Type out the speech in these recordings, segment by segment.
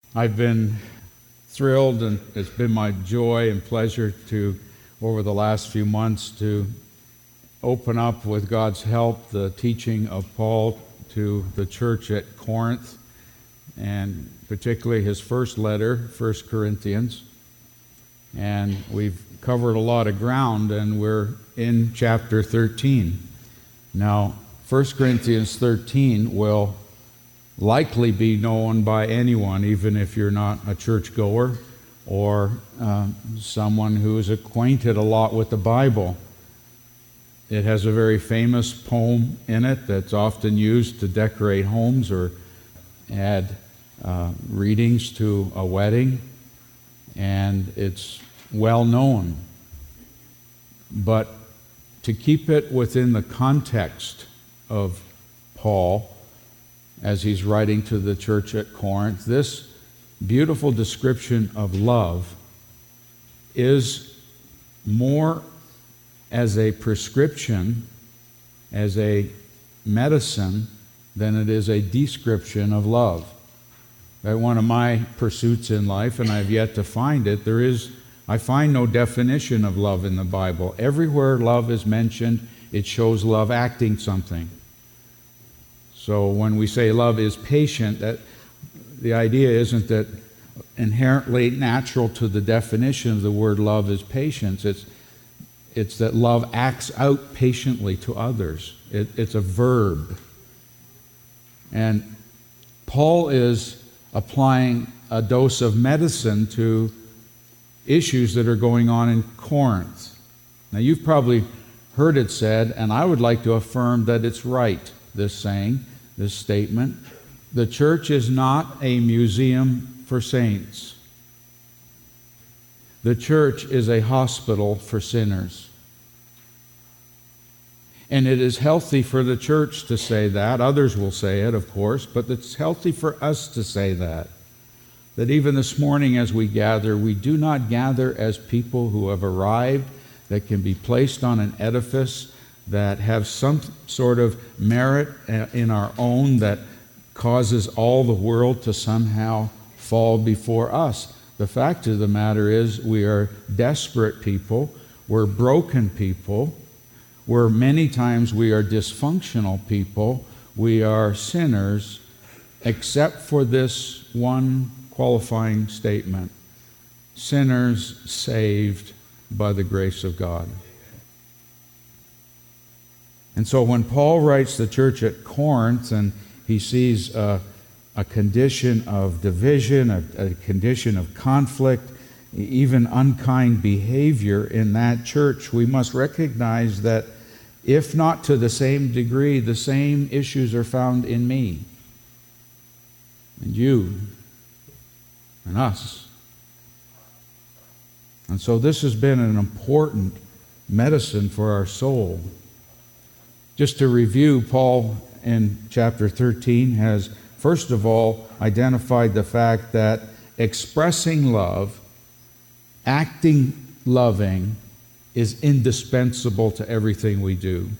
I've been thrilled, and it's been my joy and pleasure to, over the last few months, to open up, with God's help, the teaching of Paul to the church at Corinth, and particularly his first letter, 1 Corinthians. And we've covered a lot of ground, and we're in chapter 13. Now, 1 Corinthians 13 will likely be known by anyone, even if you're not a churchgoer or someone who is acquainted a lot with the Bible. It has a very famous poem in it that's often used to decorate homes or add readings to a wedding, and it's well known. But to keep it within the context of Paul, as he's writing to the church at Corinth, this beautiful description of love is more as a prescription, as a medicine, than it is a description of love. One of my pursuits in life, and I've yet to find it, I find no definition of love in the Bible. Everywhere love is mentioned, it shows love acting something. So when we say love is patient, that the idea isn't that inherently natural to the definition of the word love is patience. It's that love acts out patiently to others. It's a verb. And Paul is applying a dose of medicine to issues that are going on in Corinth. Now, you've probably heard it said, and I would like to affirm that it's right, this saying, this statement. The church is not a museum for saints. The church is a hospital for sinners. And it is healthy for the church to say that. Others will say it, of course, but it's healthy for us to say that. That even this morning as we gather, we do not gather as people who have arrived, that can be placed on an edifice, that have some sort of merit in our own that causes all the world to somehow fall before us. The fact of the matter is we are desperate people, we're broken people, many times we are dysfunctional people, we are sinners, except for this one qualifying statement: sinners saved by the grace of God. And so when Paul writes the church at Corinth and he sees a condition of division, a condition of conflict, even unkind behavior in that church, we must recognize that, if not to the same degree, the same issues are found in me and you and us. And so this has been an important medicine for our soul. Just to review, Paul in chapter 13 has, first of all, identified the fact that expressing love, acting loving, is indispensable to everything we do.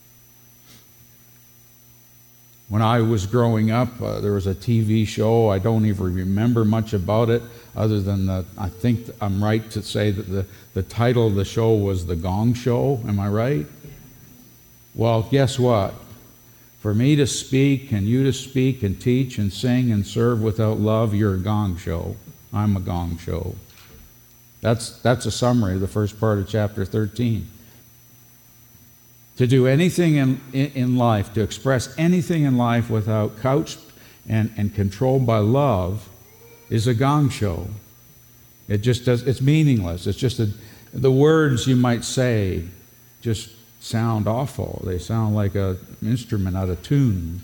When I was growing up, there was a TV show. I don't even remember much about it, other than I think I'm right to say that the title of the show was The Gong Show. Am I right? Well, guess what? For me to speak and you to speak and teach and sing and serve without love, you're a gong show. I'm a gong show. That's a summary of the first part of chapter 13. To do anything in life, to express anything in life without couched and controlled by love, is a gong show. It just does. It's meaningless. It's just the words you might say just sound awful. They sound like an instrument out of tune.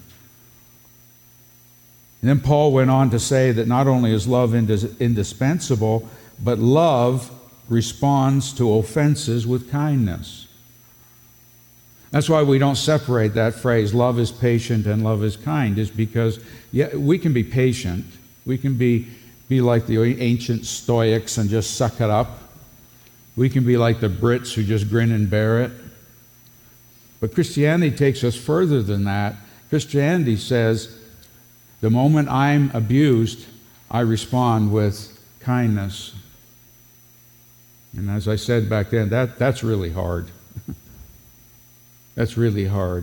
And then Paul went on to say that not only is love indispensable, but love responds to offenses with kindness. That's why we don't separate that phrase, love is patient and love is kind, is because we can be patient. We can be like the ancient Stoics and just suck it up. We can be like the Brits who just grin and bear it. But Christianity takes us further than that. Christianity says, the moment I'm abused, I respond with kindness. And as I said back then, that's really hard. That's really hard.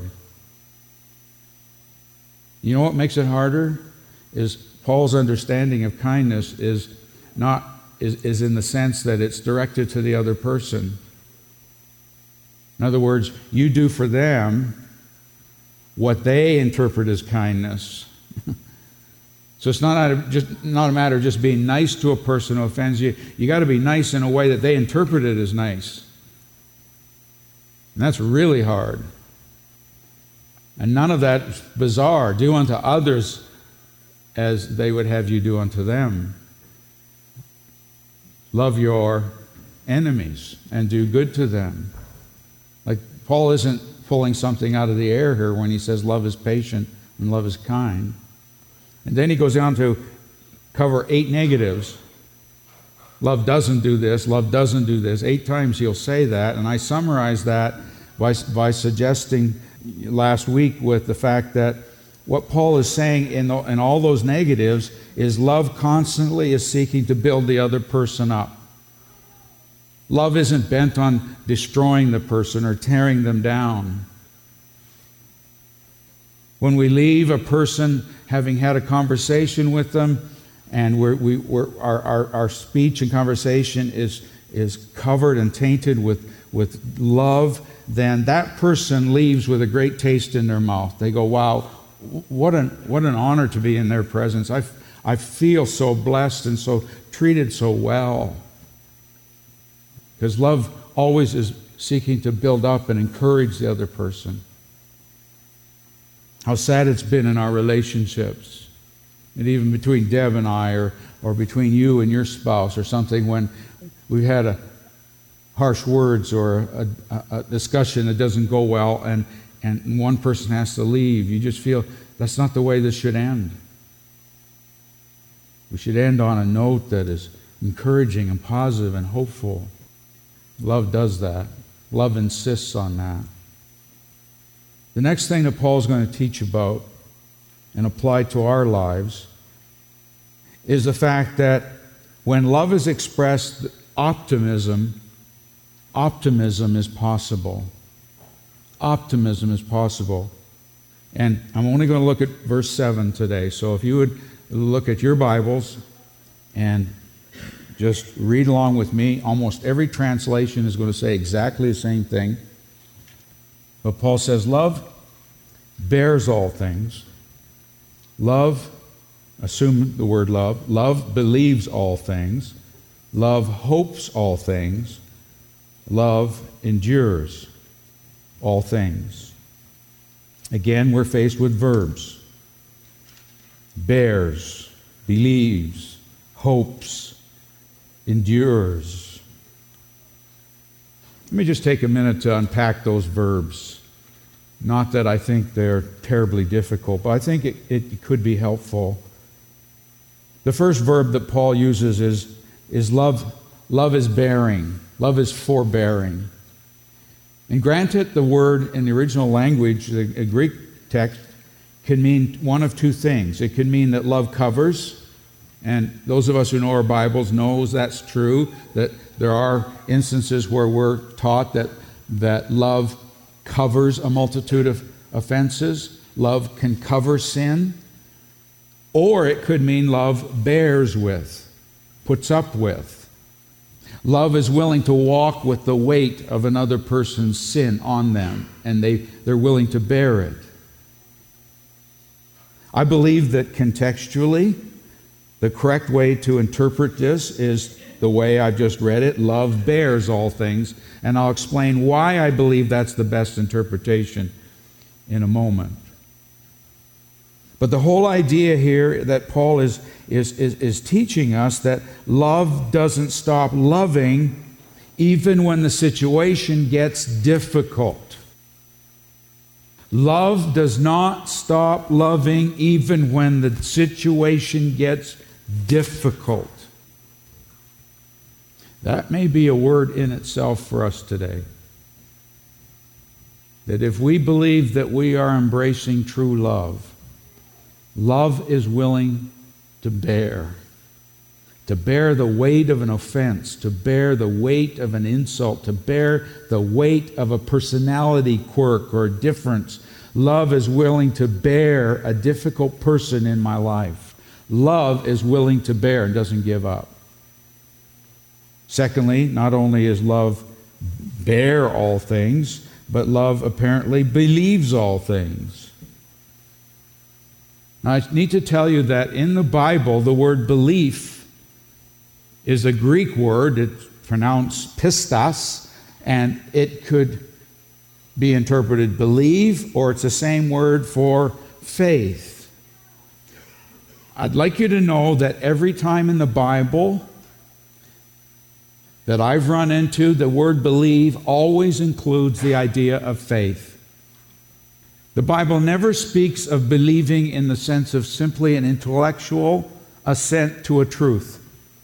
You know what makes it harder? Is Paul's understanding of kindness is in the sense that it's directed to the other person. In other words, you do for them what they interpret as kindness. So it's not a matter of just being nice to a person who offends you. You got to be nice in a way that they interpret it as nice. And that's really hard. And none of that's bizarre. Do unto others as they would have you do unto them. Love your enemies and do good to them. Like Paul isn't pulling something out of the air here when he says love is patient and love is kind. And then he goes on to cover 8 negatives. Love doesn't do this, love doesn't do this. 8 times he'll say that, and I summarized that by suggesting last week with the fact that what Paul is saying in all those negatives is love constantly is seeking to build the other person up. Love isn't bent on destroying the person or tearing them down. When we leave a person having had a conversation with them and our speech and conversation is covered and tainted with love, then that person leaves with a great taste in their mouth. They go, wow, what an honor to be in their presence. I feel so blessed and so treated so well. Because love always is seeking to build up and encourage the other person. How sad it's been in our relationships, and even between Deb and I, or between you and your spouse or something, when we've had harsh words or a discussion that doesn't go well, and one person has to leave. You just feel that's not the way this should end. We should end on a note that is encouraging and positive and hopeful. Love does that. Love insists on that. The next thing that Paul's going to teach about and apply to our lives is the fact that when love is expressed, optimism is possible. Optimism is possible. And I'm only going to look at verse 7 today. So if you would look at your Bibles and just read along with me. Almost every translation is going to say exactly the same thing. But Paul says, love bears all things. Love, assume the word love. Love believes all things. Love hopes all things. Love endures all things. Again, we're faced with verbs. Bears, believes, hopes, endures. Let me just take a minute to unpack those verbs. Not that I think they're terribly difficult, but I think it could be helpful. The first verb that Paul uses is love. Love is bearing. Love is forbearing. And granted, the word in the original language, the Greek text, can mean one of two things. It can mean that love covers, and those of us who know our Bibles knows that's true, that there are instances where we're taught that love covers a multitude of offenses. Love can cover sin. Or it could mean love bears with, puts up with. Love is willing to walk with the weight of another person's sin on them, and they're willing to bear it. I believe that contextually, the correct way to interpret this is the way I've just read it. Love bears all things. And I'll explain why I believe that's the best interpretation in a moment. But the whole idea here that Paul is teaching us that love doesn't stop loving even when the situation gets difficult. Love does not stop loving even when the situation gets difficult. That may be a word in itself for us today. That if we believe that we are embracing true love, love is willing to bear. to bear the weight of an offense, to bear the weight of an insult, to bear the weight of a personality quirk or difference. Love is willing to bear a difficult person in my life. Love is willing to bear and doesn't give up. Secondly, not only is love bear all things, but love apparently believes all things. Now, I need to tell you that in the Bible, the word belief is a Greek word. It's pronounced pistos, and it could be interpreted believe, or it's the same word for faith. I'd like you to know that every time in the Bible that I've run into, the word believe always includes the idea of faith. The Bible never speaks of believing in the sense of simply an intellectual assent to a truth.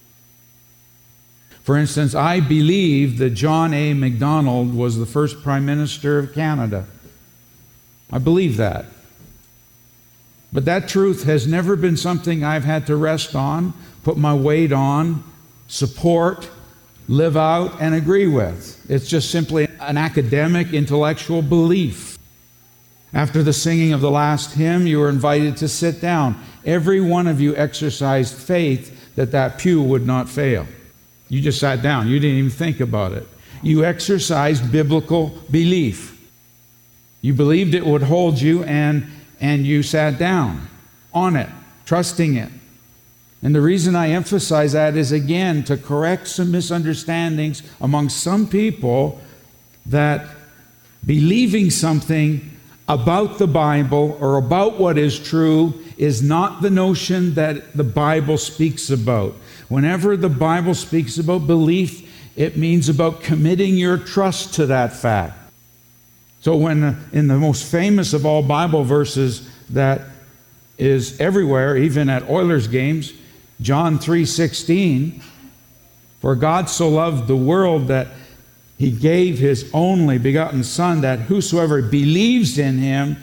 For instance, I believe that John A. Macdonald was the first Prime Minister of Canada. I believe that. But that truth has never been something I've had to rest on, put my weight on, support, live out, and agree with. It's just simply an academic, intellectual belief. After the singing of the last hymn, you were invited to sit down. Every one of you exercised faith that that pew would not fail. You just sat down. You didn't even think about it. You exercised biblical belief. You believed it would hold you, and you sat down on it, trusting it. And the reason I emphasize that is, again, to correct some misunderstandings among some people that believing something about the Bible or about what is true is not the notion that the Bible speaks about. Whenever the Bible speaks about belief, it means about committing your trust to that fact. So when in the most famous of all Bible verses that is everywhere, even at Oilers games, John 3:16, for God so loved the world that He gave His only begotten Son, that whosoever believes in Him,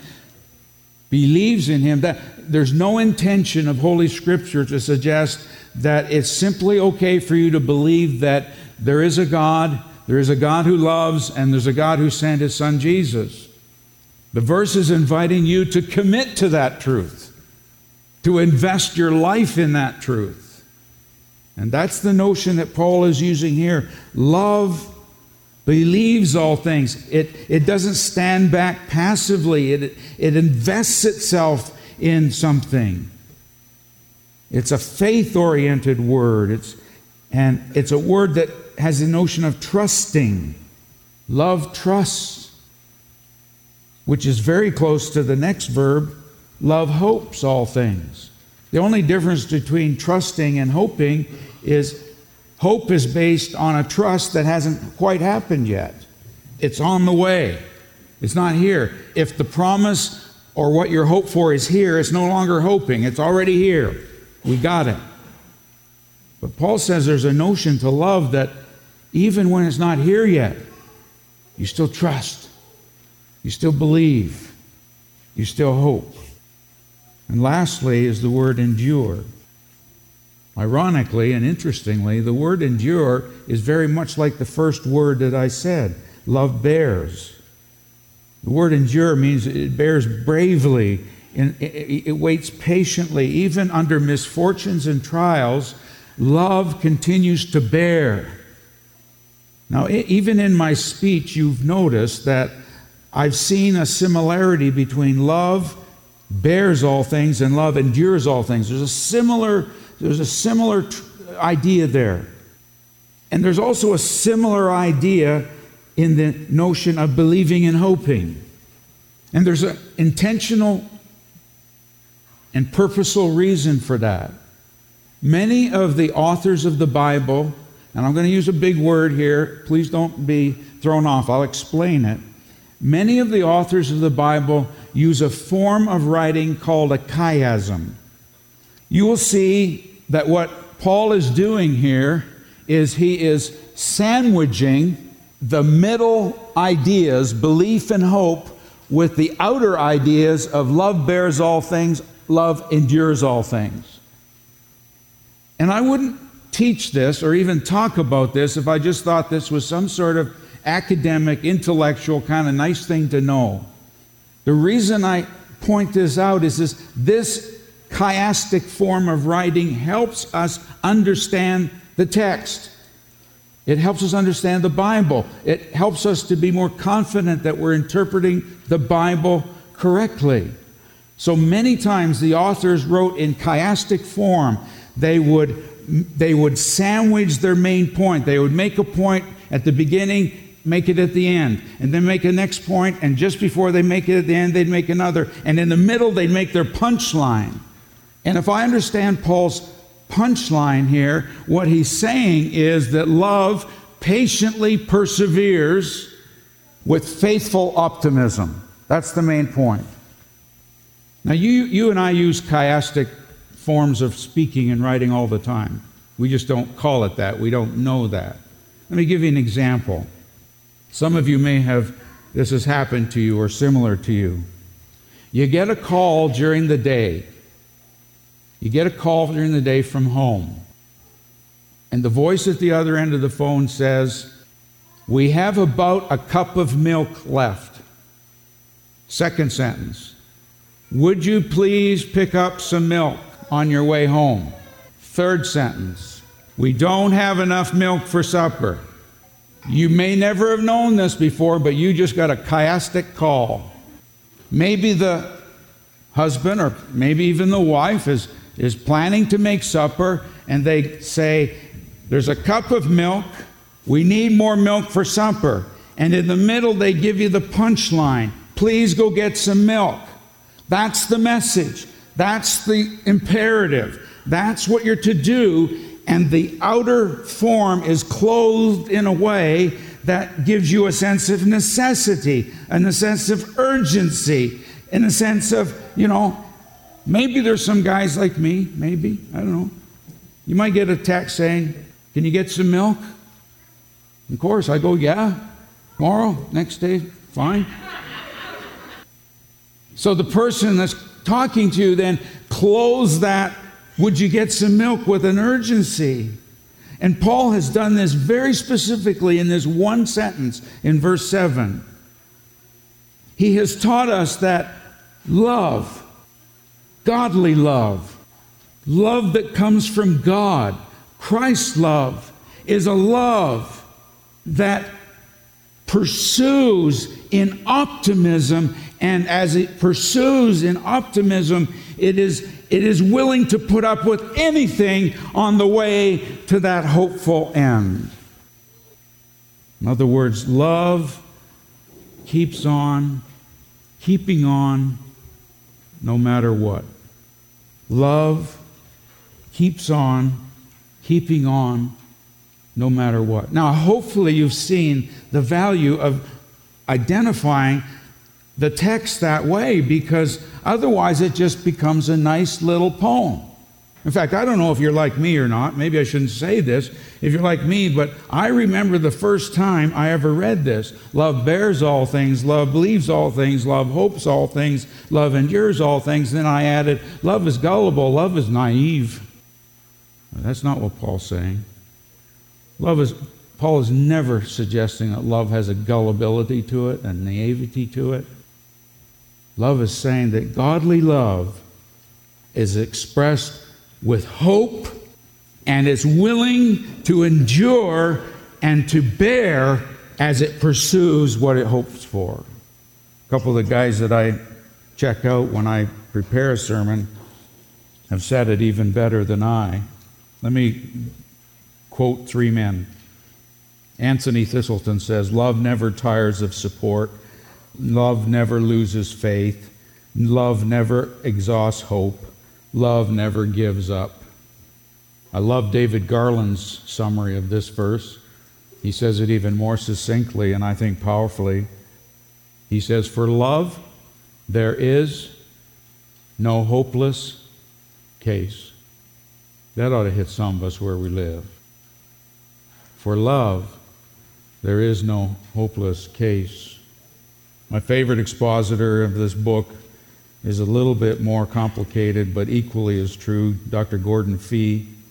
that there's no intention of Holy Scripture to suggest that it's simply okay for you to believe that there is a God who loves, and there's a God who sent His Son Jesus. The verse is inviting you to commit to that truth, to invest your life in that truth. And that's the notion that Paul is using here. Love believes all things. It doesn't stand back passively. It invests itself in something. It's a faith-oriented word. It's a word that has the notion of trusting. Love trusts, which is very close to the next verb. Love hopes all things. The only difference between trusting and hoping is hope is based on a trust that hasn't quite happened yet. It's on the way. It's not here. If the promise or what you're hoped for is here, it's no longer hoping. It's already here. We got it. But Paul says there's a notion to love that even when it's not here yet, you still trust. You still believe. You still hope. And lastly is the word endure. Ironically and interestingly, the word endure is very much like the first word that I said. Love bears. The word endure means it bears bravely. It waits patiently. Even under misfortunes and trials, love continues to bear. Now, even in my speech, you've noticed that I've seen a similarity between love bears all things and love endures all things. There's a similar idea there. And there's also a similar idea in the notion of believing and hoping. And there's an intentional and purposeful reason for that. Many of the authors of the Bible, and I'm going to use a big word here, please don't be thrown off, I'll explain it. Many of the authors of the Bible use a form of writing called a chiasm. You will see that what Paul is doing here is he is sandwiching the middle ideas, belief and hope, with the outer ideas of love bears all things, love endures all things. And I wouldn't teach this or even talk about this if I just thought this was some sort of academic, intellectual, kind of nice thing to know. The reason I point this out is this chiastic form of writing helps us understand the text. It helps us understand the Bible. It helps us to be more confident that we're interpreting the Bible correctly. So many times the authors wrote in chiastic form. They would sandwich their main point. They would make a point at the beginning, make it at the end, and then make a next point, and just before they make it at the end, they'd make another. And in the middle, they'd make their punchline. And if I understand Paul's punchline here, what he's saying is that love patiently perseveres with faithful optimism. That's the main point. Now, you and I use chiastic forms of speaking and writing all the time. We just don't call it that. We don't know that. Let me give you an example. Some of you may have, this has happened to you or similar to you. You get a call during the day. You get a call during the day from home. And the voice at the other end of the phone says, "We have about a cup of milk left." Second sentence, "Would you please pick up some milk on your way home?" Third sentence, "We don't have enough milk for supper." You may never have known this before, but you just got a chiastic call. Maybe the husband or maybe even the wife is planning to make supper, and they say, "There's a cup of milk. We need more milk for supper." And in the middle, they give you the punchline, "Please go get some milk." That's the message. That's the imperative. That's what you're to do. And the outer form is clothed in a way that gives you a sense of necessity, and a sense of urgency, and a sense of, maybe there's some guys like me, maybe, I don't know. You might get a text saying, "Can you get some milk?" Of course, I go, "Yeah." Tomorrow, next day, fine. So the person that's talking to you then clothes that, "Would you get some milk?" with an urgency. And Paul has done this very specifically in this one sentence in verse 7. He has taught us that love, godly love that comes from God, Christ's love, is a love that pursues in optimism, and as it pursues in optimism, it is willing to put up with anything on the way to that hopeful end. In other words, love keeps on keeping on no matter what. Love keeps on keeping on no matter what. Now, hopefully you've seen the value of identifying the text that way, because otherwise it just becomes a nice little poem. In fact, I don't know if you're like me or not. Maybe I shouldn't say this if you're like me, but I remember the first time I ever read this. Love bears all things, love believes all things, love hopes all things, love endures all things. Then I added, love is gullible, love is naive. That's not what Paul's saying. Paul is never suggesting that love has a gullibility to it, a naivety to it. Love is saying that godly love is expressed with hope and is willing to endure and to bear as it pursues what it hopes for. A couple of the guys that I check out when I prepare a sermon have said it even better than I. Let me quote three men. Anthony Thistleton says, "Love never tires of support. Love never loses faith. Love never exhausts hope. Love never gives up." I love David Garland's summary of this verse. He says it even more succinctly and I think powerfully. He says, "For love, there is no hopeless case." That ought to hit some of us where we live. For love, there is no hopeless case. My favorite expositor of this book is a little bit more complicated, but equally as true, Dr. Gordon Fee.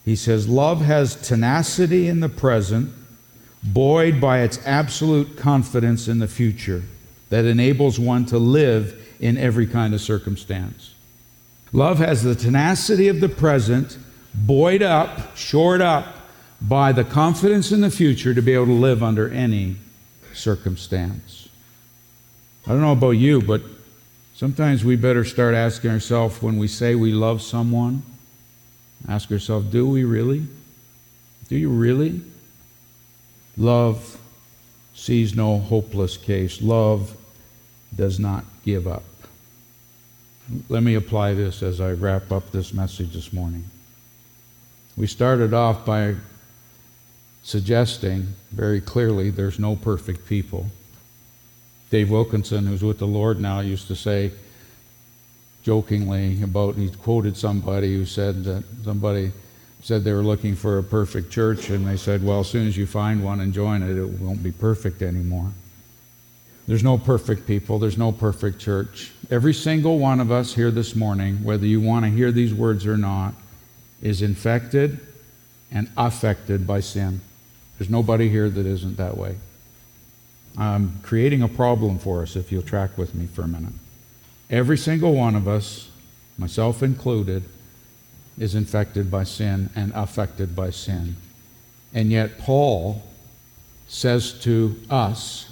He says, love has tenacity in the present, buoyed by its absolute confidence in the future that enables one to live in every kind of circumstance. Love has the tenacity of the present, buoyed up, shored up by the confidence in the future to be able to live under any circumstance. I don't know about you, but sometimes we better start asking ourselves when we say we love someone, ask ourselves, do we really? Do you really? Love sees no hopeless case. Love does not give up. Let me apply this as I wrap up this message this morning. We started off by suggesting very clearly there's no perfect people. Dave Wilkinson, who's with the Lord now, used to say jokingly he quoted somebody who said that somebody said they were looking for a perfect church, and they said, well, as soon as you find one and join it, it won't be perfect anymore. There's no perfect people. There's no perfect church. Every single one of us here this morning, whether you want to hear these words or not, is infected and affected by sin. There's nobody here that isn't that way. I'm creating a problem for us if you'll track with me for a minute. Every single one of us, myself included, is infected by sin and affected by sin. And yet Paul says to us,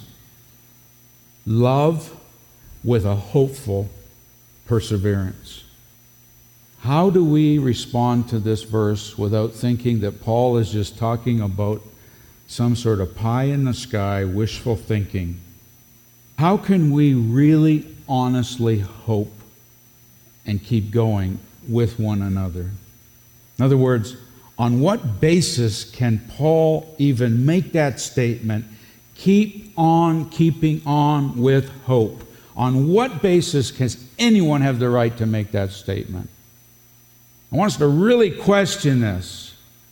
love with a hopeful perseverance. How do we respond to this verse without thinking that Paul is just talking about some sort of pie-in-the-sky wishful thinking? How can we really honestly hope and keep going with one another? In other words, on what basis can Paul even make that statement, keep on keeping on with hope? On what basis can anyone have the right to make that statement? I want us to really question this.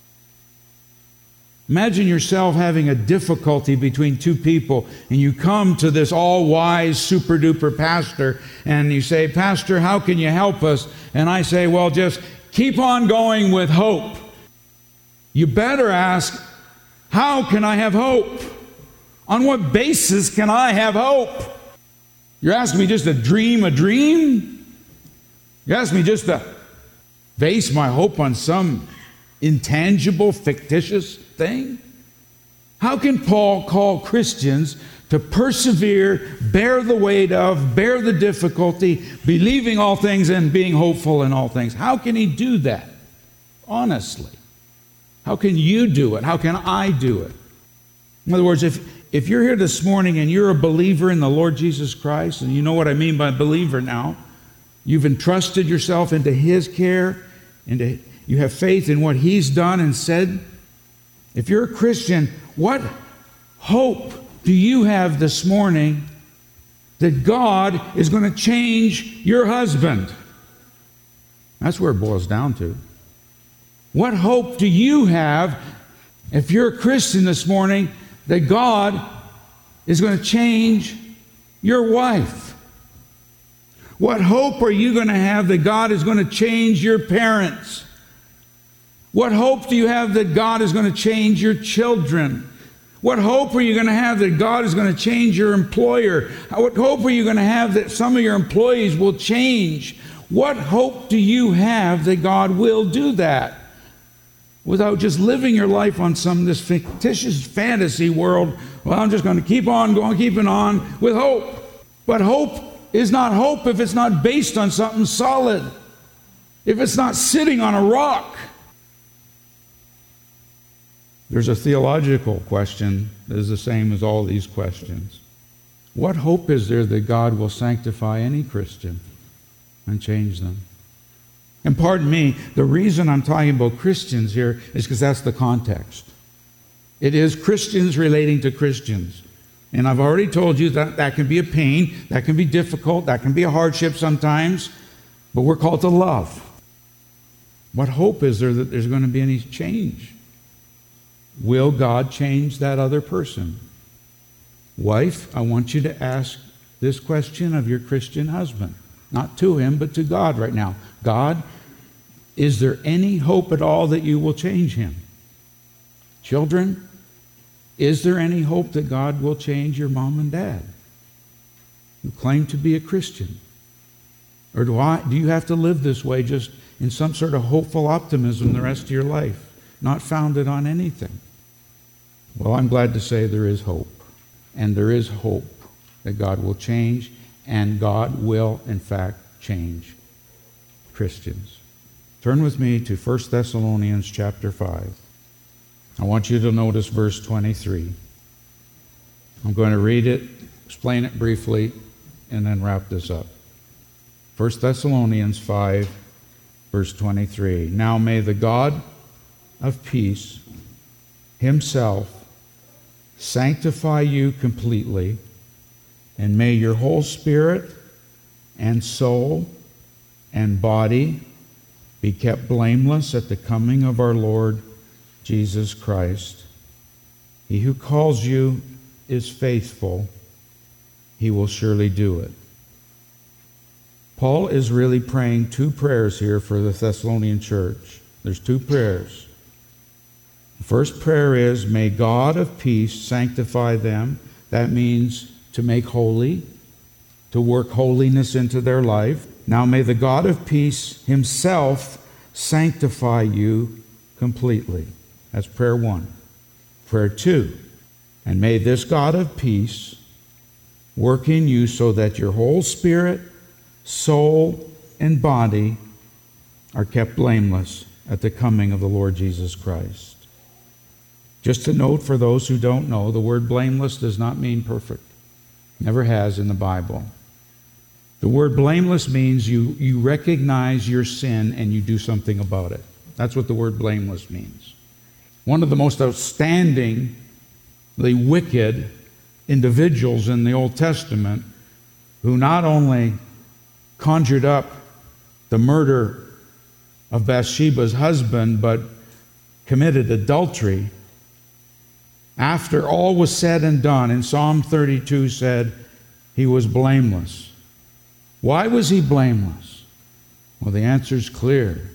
Imagine yourself having a difficulty between two people, and you come to this all-wise, super-duper pastor, and you say, Pastor, how can you help us? And I say, well, just keep on going with hope. You better ask, how can I have hope? On what basis can I have hope? You're asking me just to dream a dream? You're asking me just to base my hope on some intangible, fictitious thing? How can Paul call Christians to persevere, bear the weight of, bear the difficulty, believing all things and being hopeful in all things? How can he do that? Honestly. How can you do it? How can I do it? In other words, if you're here this morning and you're a believer in the Lord Jesus Christ, and you know what I mean by believer now, you've entrusted yourself into His care, you have faith in what He's done and said. If you're a Christian, what hope do you have this morning that God is going to change your husband? That's where it boils down to. What hope do you have if you're a Christian this morning that God is going to change your wife? What hope are you going to have that God is going to change your parents? What hope do you have that God is going to change your children? What hope are you going to have that God is going to change your employer? What hope are you going to have that some of your employees will change? What hope do you have that God will do that? Without just living your life on this fictitious fantasy world, well, I'm just going to keep on going, keeping on with hope. But hope is not hope if it's not based on something solid, if it's not sitting on a rock. There's a theological question that is the same as all these questions. What hope is there that God will sanctify any Christian and change them? And pardon me, the reason I'm talking about Christians here is because that's the context. It is Christians relating to Christians. And I've already told you that that can be a pain, that can be difficult, that can be a hardship sometimes, but we're called to love. What hope is there that there's going to be any change? Will God change that other person? Wife, I want you to ask this question of your Christian husband. Not to him, but to God right now. God, Is there any hope at all that you will change him? Children, is there any hope that God will change your mom and dad who claim to be a Christian? Or do you have to live this way just in some sort of hopeful optimism the rest of your life, not founded on anything? Well, I'm glad to say there is hope. And there is hope that God will change, and God will, in fact, change Christians. Turn with me to 1 Thessalonians chapter 5. I want you to notice verse 23. I'm going to read it, explain it briefly, and then wrap this up. 1 Thessalonians 5, verse 23. Now may the God of peace himself sanctify you completely, and may your whole spirit and soul and body be kept blameless at the coming of our Lord Jesus Christ. He who calls you is faithful. He will surely do it. Paul is really praying two prayers here for the Thessalonian church. There's two prayers. The first prayer is, may God of peace sanctify them. That means to make holy, to work holiness into their life. Now may the God of peace himself sanctify you completely. That's prayer 1. Prayer 2, and may this God of peace work in you so that your whole spirit, soul, and body are kept blameless at the coming of the Lord Jesus Christ. Just a note for those who don't know, the word blameless does not mean perfect. Never has in the Bible. The word blameless means you recognize your sin and you do something about it. That's what the word blameless means. One of the most outstandingly wicked individuals in the Old Testament, who not only conjured up the murder of Bathsheba's husband, but committed adultery, after all was said and done, in Psalm 32 said he was blameless. Why was he blameless? Well, the answer is clear.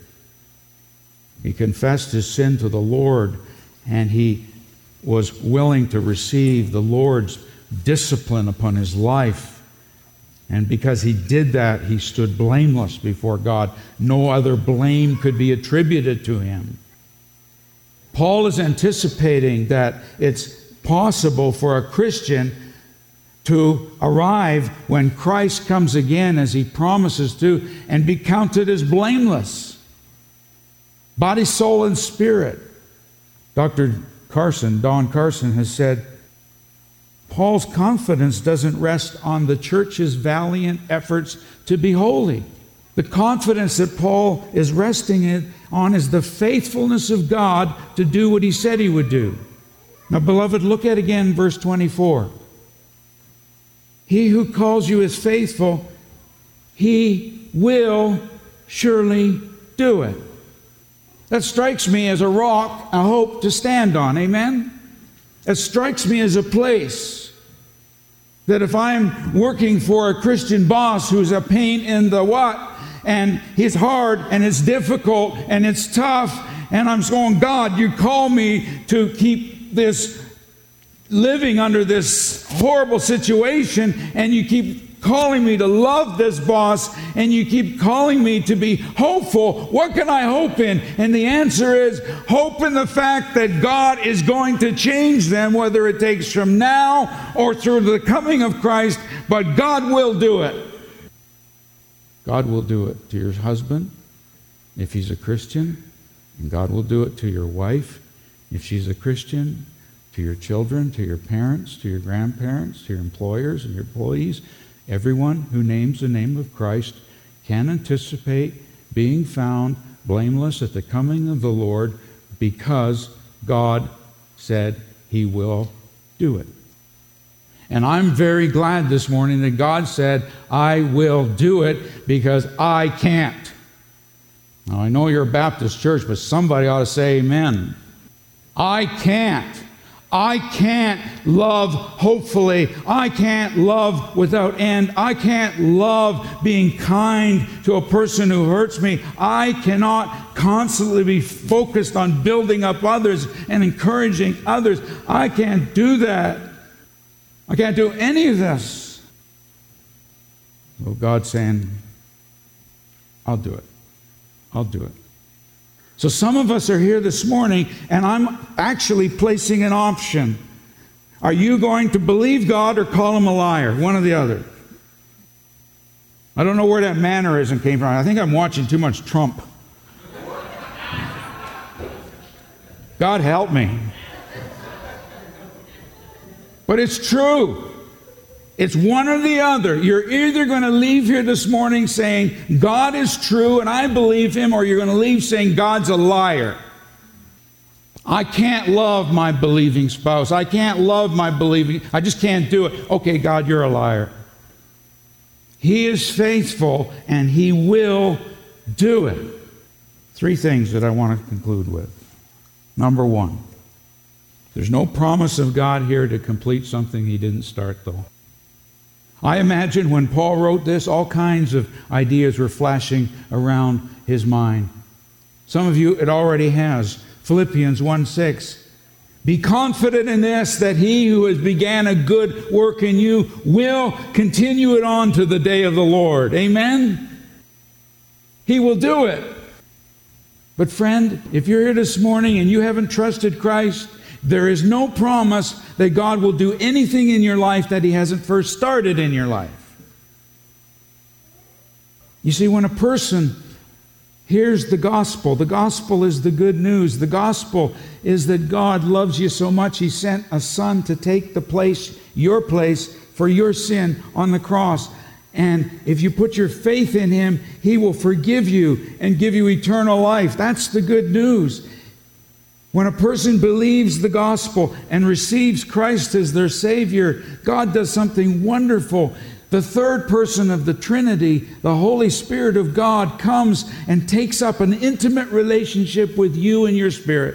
He confessed his sin to the Lord, and he was willing to receive the Lord's discipline upon his life. And because he did that, he stood blameless before God. No other blame could be attributed to him. Paul is anticipating that it's possible for a Christian to arrive when Christ comes again, as he promises to, and be counted as blameless. Body, soul, and spirit. Dr. Don Carson, has said, Paul's confidence doesn't rest on the church's valiant efforts to be holy. The confidence that Paul is resting on is the faithfulness of God to do what he said he would do. Now, beloved, look at again verse 24. He who calls you is faithful. He will surely do it. That strikes me as a rock, a hope to stand on. Amen? It strikes me as a place that if I'm working for a Christian boss who's a pain in the what, and he's hard, and it's difficult, and it's tough, and I'm going, God, you call me to keep this living under this horrible situation, and you keep calling me to love this boss, and you keep calling me to be hopeful. What can I hope in? And the answer is hope in the fact that God is going to change them, whether it takes from now or through the coming of Christ, but God will do it. God will do it to your husband if he's a Christian, and God will do it to your wife if she's a Christian, to your children, to your parents, to your grandparents, to your employers and your employees. Everyone who names the name of Christ can anticipate being found blameless at the coming of the Lord, because God said he will do it. And I'm very glad this morning that God said, I will do it, because I can't. Now, I know you're a Baptist church, but somebody ought to say amen. I can't. I can't love hopefully. I can't love without end. I can't love being kind to a person who hurts me. I cannot constantly be focused on building up others and encouraging others. I can't do that. I can't do any of this. Well, God's saying, I'll do it. I'll do it. So some of us are here this morning, and I'm actually placing an option. Are you going to believe God or call him a liar? One or the other. I don't know where that mannerism came from. I think I'm watching too much Trump. God help me. But it's true. It's one or the other. You're either going to leave here this morning saying, God is true and I believe him, or you're going to leave saying, God's a liar. I can't love my believing spouse. I can't love my believing, I just can't do it. Okay, God, you're a liar. He is faithful and he will do it. 3 things that I want to conclude with. Number 1, there's no promise of God here to complete something he didn't start, though. I imagine when Paul wrote this, all kinds of ideas were flashing around his mind. Some of you, it already has. Philippians 1:6. Be confident in this, that he who has began a good work in you will continue it on to the day of the Lord. Amen? He will do it. But friend, if you're here this morning and you haven't trusted Christ, there is no promise that God will do anything in your life that he hasn't first started in your life. You see, when a person hears the gospel is the good news. The gospel is that God loves you so much he sent a son to take the place, your place, for your sin on the cross. And if you put your faith in him, he will forgive you and give you eternal life. That's the good news. When a person believes the gospel and receives Christ as their Savior, God does something wonderful. The third person of the Trinity, the Holy Spirit of God, comes and takes up an intimate relationship with you and your spirit.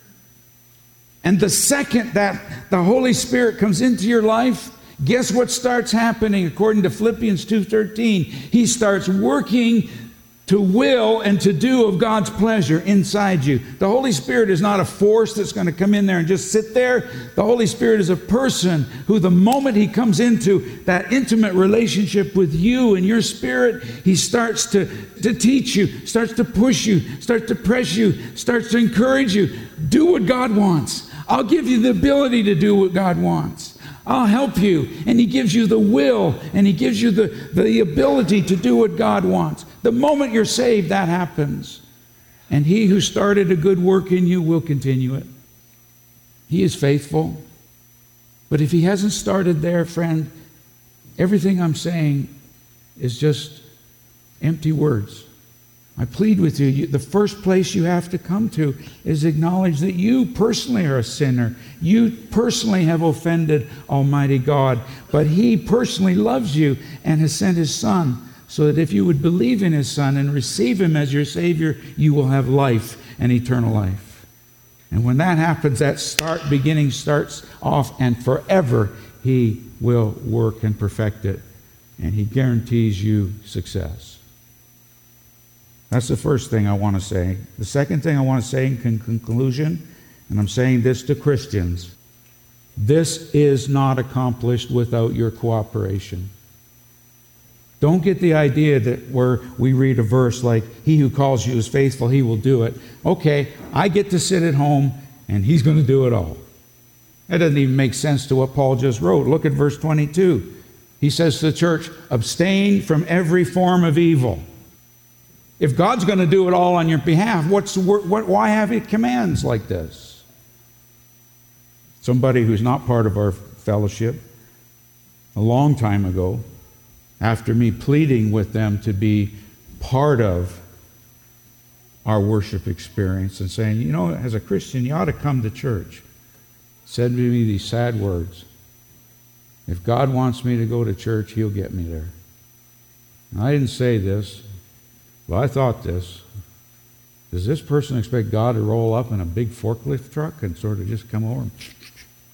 And the second that the Holy Spirit comes into your life, guess what starts happening? According to Philippians 2:13, he starts working to will and to do of God's pleasure inside you. The Holy Spirit is not a force that's going to come in there and just sit there. The Holy Spirit is a person who, the moment he comes into that intimate relationship with you and your spirit, he starts to teach you, starts to push you, starts to press you, starts to encourage you. Do what God wants. I'll give you the ability to do what God wants. I'll help you. And he gives you the will, and he gives you the ability to do what God wants. The moment you're saved, that happens. And he who started a good work in you will continue it. He is faithful. But if he hasn't started there, friend, everything I'm saying is just empty words. I plead with you, the first place you have to come to is acknowledge that you personally are a sinner. You personally have offended Almighty God. But he personally loves you and has sent his Son, so that if you would believe in his Son and receive him as your Savior, you will have life and eternal life. And when that happens, that beginning starts off, and forever he will work and perfect it. And he guarantees you success. That's the first thing I want to say. The second thing I want to say in conclusion, and I'm saying this to Christians, this is not accomplished without your cooperation. Don't get the idea that where we read a verse like, he who calls you is faithful, he will do it. Okay, I get to sit at home and he's going to do it all. That doesn't even make sense to what Paul just wrote. Look at verse 22. He says to the church, abstain from every form of evil. If God's going to do it all on your behalf, why have he commands like this? Somebody who's not part of our fellowship, a long time ago, after me pleading with them to be part of our worship experience and saying, you know, as a Christian, you ought to come to church, said to me these sad words: if God wants me to go to church, he'll get me there. And I didn't say this. Well, I thought this. Does this person expect God to roll up in a big forklift truck and sort of just come over?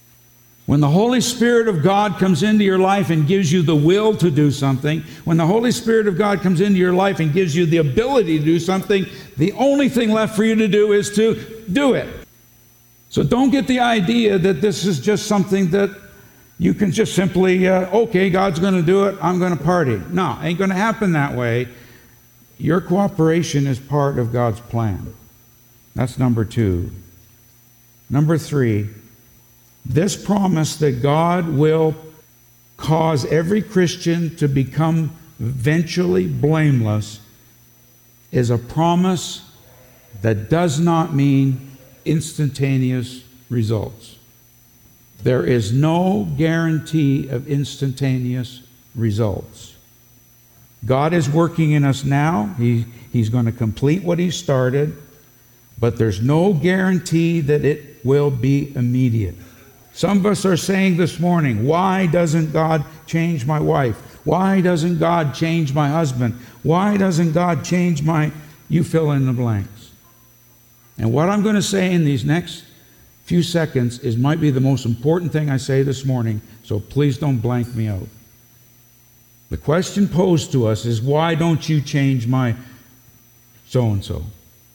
When the Holy Spirit of God comes into your life and gives you the will to do something, when the Holy Spirit of God comes into your life and gives you the ability to do something, the only thing left for you to do is to do it. So don't get the idea that this is just something that you can just simply, okay, God's going to do it, I'm going to party. No, it ain't going to happen that way. Your cooperation is part of God's plan. That's number 2. Number 3, this promise that God will cause every Christian to become eventually blameless is a promise that does not mean instantaneous results. There is no guarantee of instantaneous results. God is working in us now. He's going to complete what He started, but there's no guarantee that it will be immediate. Some of us are saying this morning, why doesn't God change my wife? Why doesn't God change my husband? Why doesn't God change my... You fill in the blanks. And what I'm going to say in these next few seconds might be the most important thing I say this morning, so please don't blank me out. The question posed to us is, why don't you change my so-and-so?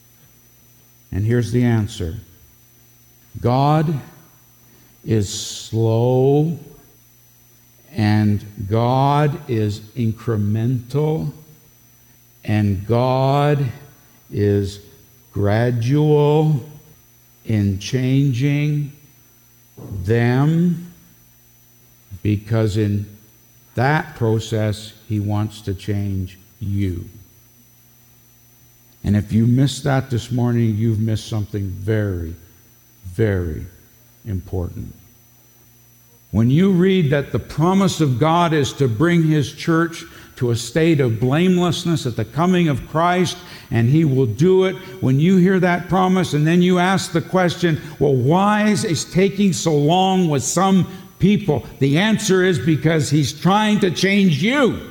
And here's the answer. God is slow, and God is incremental, and God is gradual in changing them, because in that process He wants to change you. And if you missed that this morning, you've missed something very, very important. When you read that the promise of God is to bring His church to a state of blamelessness at the coming of Christ, and He will do it, when you hear that promise and then you ask the question, well, why is it taking so long with some people? The answer is because He's trying to change you.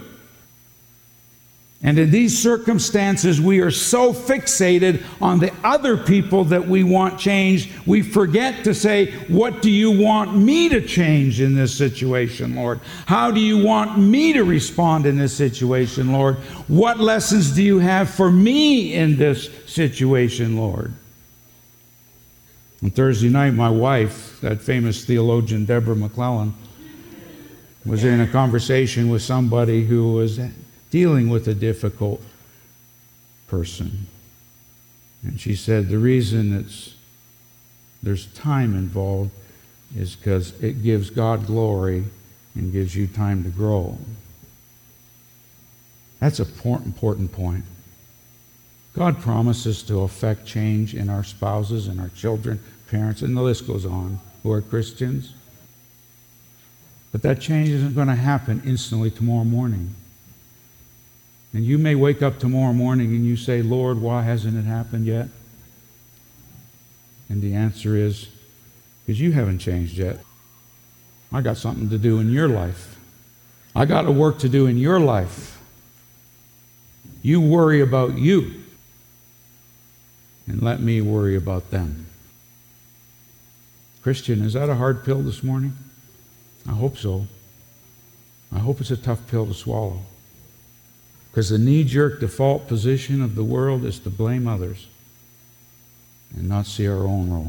And in these circumstances, we are so fixated on the other people that we want changed, we forget to say, what do you want me to change in this situation, Lord? How do you want me to respond in this situation, Lord? What lessons do you have for me in this situation, Lord? On Thursday night, my wife, that famous theologian Deborah McClellan, was in a conversation with somebody who was dealing with a difficult person. And she said the reason there's time involved is because it gives God glory and gives you time to grow. That's an important point. God promises to effect change in our spouses and our children, parents, and the list goes on, who are Christians. But that change isn't going to happen instantly tomorrow morning. And you may wake up tomorrow morning and you say, Lord, why hasn't it happened yet? And the answer is, because you haven't changed yet. I got something to do in your life. I got a work to do in your life. You worry about you, and let me worry about them. Christian, is that a hard pill this morning? I hope so. I hope it's a tough pill to swallow. Because the knee-jerk default position of the world is to blame others and not see our own role.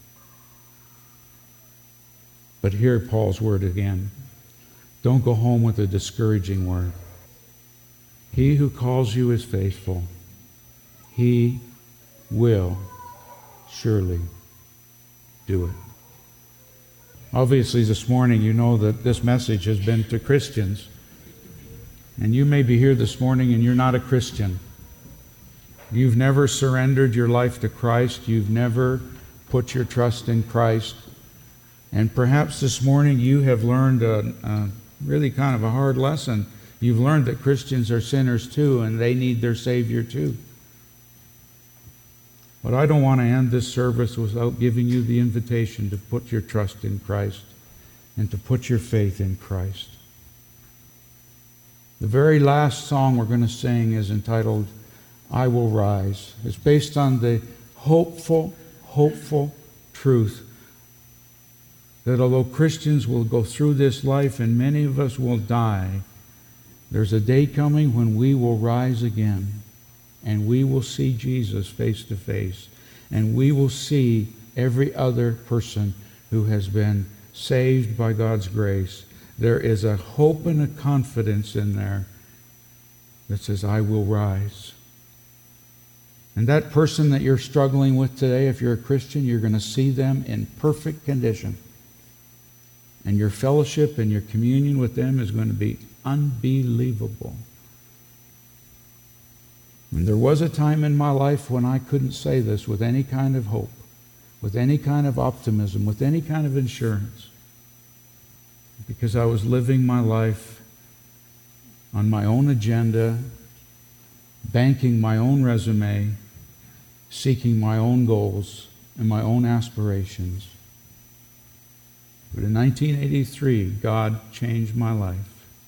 But hear Paul's word again. Don't go home with a discouraging word. He who calls you is faithful. He will surely do it. Obviously, this morning, you know that this message has been to Christians. And you may be here this morning and you're not a Christian. You've never surrendered your life to Christ. You've never put your trust in Christ. And perhaps this morning you have learned a really kind of a hard lesson. You've learned that Christians are sinners too, and they need their Savior too. But I don't want to end this service without giving you the invitation to put your trust in Christ and to put your faith in Christ. The very last song we're going to sing is entitled, I Will Rise. It's based on the hopeful truth that although Christians will go through this life and many of us will die, there's a day coming when we will rise again and we will see Jesus face to face, and we will see every other person who has been saved by God's grace. There is a hope and a confidence in there that says, I will rise. And that person that you're struggling with today, if you're a Christian, you're going to see them in perfect condition. And your fellowship and your communion with them is going to be unbelievable. And there was a time in my life when I couldn't say this with any kind of hope, with any kind of optimism, with any kind of assurance, because I was living my life on my own agenda, banking my own resume, seeking my own goals and my own aspirations. But in 1983, God changed my life.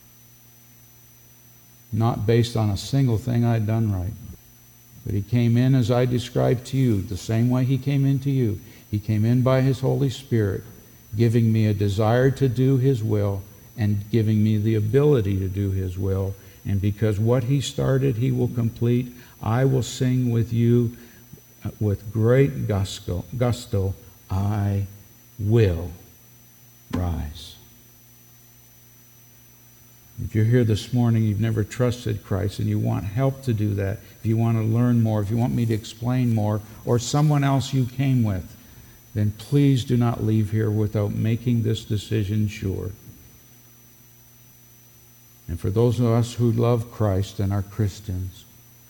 Not based on a single thing I'd done right. But He came in as I described to you, the same way He came into you. He came in by His Holy Spirit, giving me a desire to do His will and giving me the ability to do His will. And because what He started, He will complete. I will sing with you with great gusto, I will rise. If you're here this morning, you've never trusted Christ, and you want help to do that, if you want to learn more, if you want me to explain more, or someone else you came with, then please do not leave here without making this decision sure. And for those of us who love Christ and are Christians,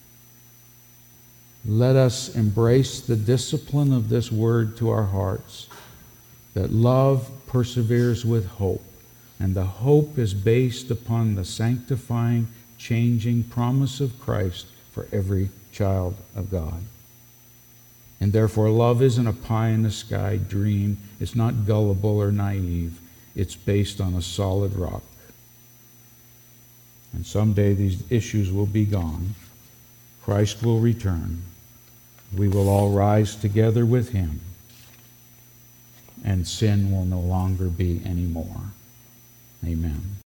let us embrace the discipline of this word to our hearts, that love perseveres with hope. And the hope is based upon the sanctifying, changing promise of Christ for every child of God. And therefore, love isn't a pie-in-the-sky dream. It's not gullible or naive. It's based on a solid rock. And someday these issues will be gone. Christ will return. We will all rise together with Him. And sin will no longer be anymore. Amen.